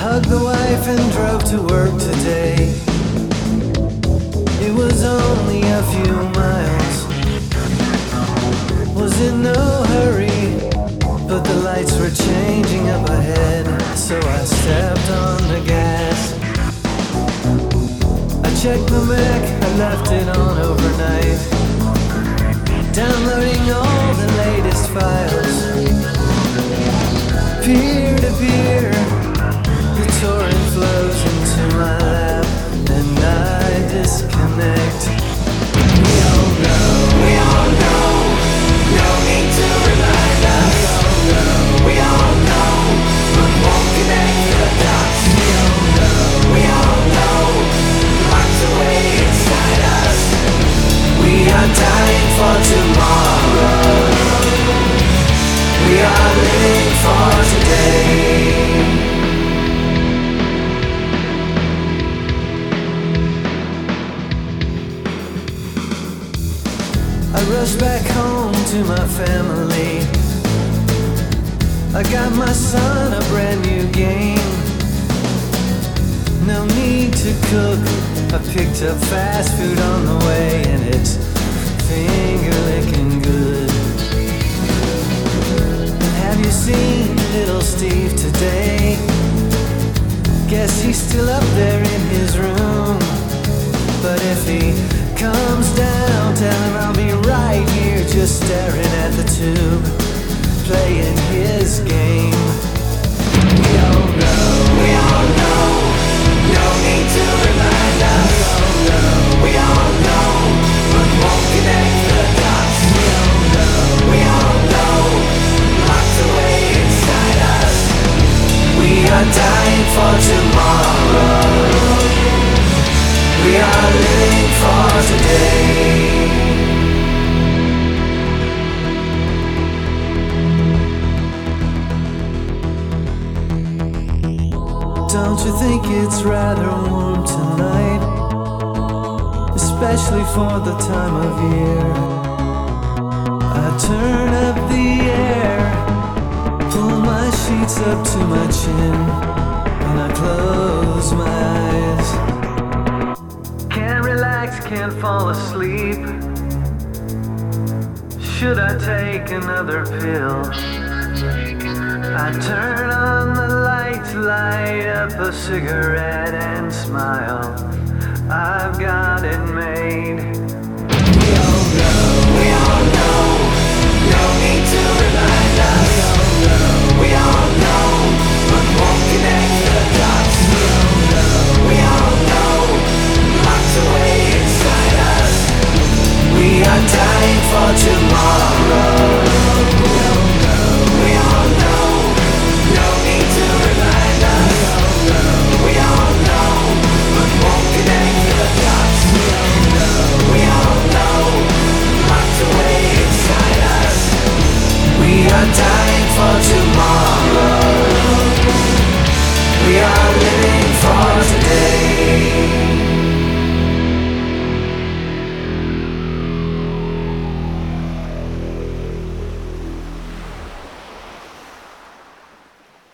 hugged the wife and drove to work today. It was only a few miles. Was in no hurry, but the lights were changing up ahead, so I stepped on the gas. I checked the Mac, I left it on overnight, downloading all the latest files. Peer to peer, the torrent flows into my lap, and I disconnect. We all know, no need to remind us. We all know, but won't connect the dots. We all know, locked away inside us. We are dying for tomorrow. We are living for today. I rush back home to my family. I got my son a brand new game. No need to cook. I picked up fast food on the way, and it's finger licking good. And have you seen little Steve today? Guess he's still up there in his room. But if he comes down, tell him I'll be right here, just staring at the tube, playing his game. We all know, no need to remind us. We all know, but won't connect the dots. We all know, locked away inside us. We are dying for tomorrow. We are living for today. Don't you think it's rather warm tonight? Especially for the time of year. I turn up the air, pull my sheets up to my chin, and I close my eyes. Can't relax, can't fall asleep. Should I take another pill? I turn on the lights, light up a cigarette and smile. I've got it made. We all know, no need to remind us. We all know, but won't connect the dots. We all know, locked away inside us. We are dying for tomorrow. We all know, no need to remind us. We all know, but won't connect the dots. We all know, locked away inside us. We are dying for tomorrow. We are living